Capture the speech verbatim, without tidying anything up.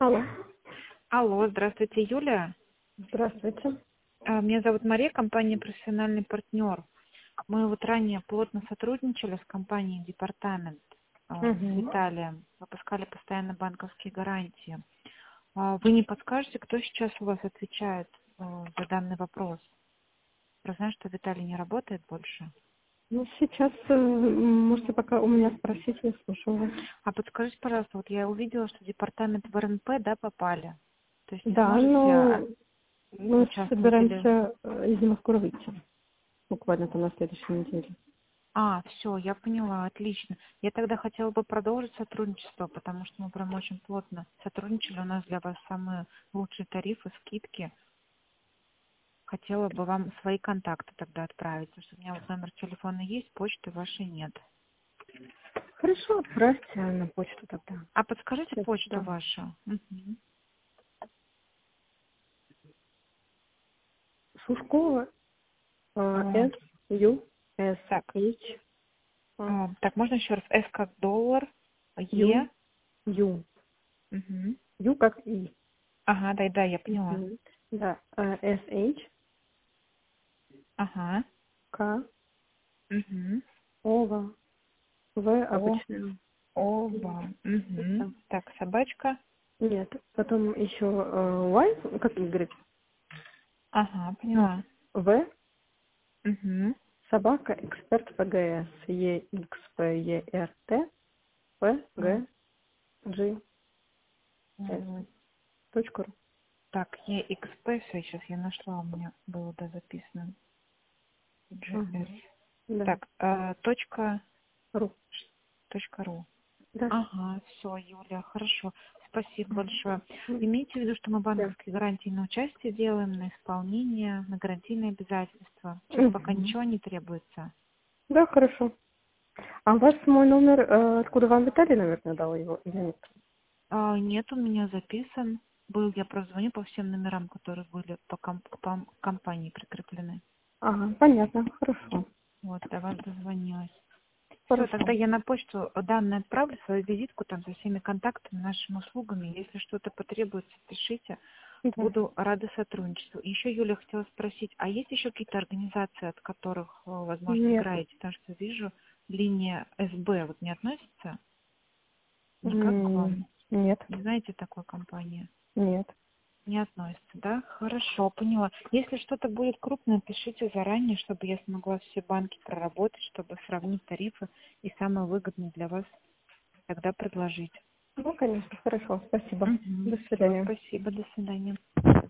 Алло. Алло, здравствуйте, Юлия. Здравствуйте. А, Меня зовут Мария, компания «Профессиональный партнер». Мы вот ранее плотно сотрудничали с компанией «Департамент» а, с Угу. Виталием, выпускали постоянно банковские гарантии. А, Вы не подскажете, кто сейчас у вас отвечает а, за данный вопрос? Я знаю, что Виталий не работает больше. Ну, сейчас э, можете пока у меня спросить, я слушаю вас. А подскажите, пожалуйста, вот я увидела, что департамент в эр эн пэ, да, попали. То есть не Да, сможете а, но мы участвовать или... собираемся э, из него скоро выйти. Буквально там на следующей неделе. А, все, я поняла, отлично. Я тогда хотела бы продолжить сотрудничество, потому что мы прям очень плотно сотрудничали. У нас для вас самые лучшие тарифы, скидки. Хотела бы вам свои контакты тогда отправить, потому что у меня вот номер телефона есть, почты вашей нет. Хорошо, отправьте на почту тогда. А подскажите Сейчас, почту да. вашу. Мгм. Сушкова, э, А, С, Ю, С, Так, H, э, а, так, можно еще раз? С как доллар, Е. Ю, Ю. Мгм. Ю как И. Ага, да, да, я поняла. Мгм. Да, э, С, H, Ага. К, Угу. Ова, В О, обычная. оба. Угу. Да. Так, собачка. Нет, потом еще э, Y, как Y, Ага, поняла. В, Угу. собака, эксперт пэ гэ эс, Е, Х, П, Е, Р, Т, П, Г, G, S, точка ру. Так, е икс пи, все, сейчас я нашла, у меня было, да, записано. джи эс. Ага. Да, Так, э, точка, ру. точка ру. Да. Ага, все, Юля, хорошо. Спасибо Мгм. большое. М, Имейте в виду, что мы Да. банковские гарантии на участие делаем, на исполнение, на гарантийные обязательства. Сейчас пока Мгм. ничего не требуется. Да, хорошо. А у вас мой номер, э, откуда вам Виталий, наверное, дал его или нет? А, нет, у меня записан. Был, я просто звоню по всем номерам, которые были по, комп- по компании прикреплены. Ага, понятно, хорошо. Вот, до вас дозвонилась. Все, тогда Хорошо. я на почту данные отправлю, свою визитку там со всеми контактами, нашими услугами. Если что-то потребуется, пишите. Да. Буду рада сотрудничеству. Еще, Юля, хотела спросить, а есть еще какие-то организации, от которых, э, возможно, Нет. играете? Потому что вижу, линия эс бэ вот не относится никак к вам? М, Нет. Не знаете такой компании? Нет. Не относится, да? Хорошо, поняла. Если что-то будет крупное, пишите заранее, чтобы я смогла все банки проработать, чтобы сравнить тарифы и самое выгодное для вас тогда предложить. Ну, конечно, хорошо. Спасибо. Угу. До Все, свидания. спасибо, до свидания.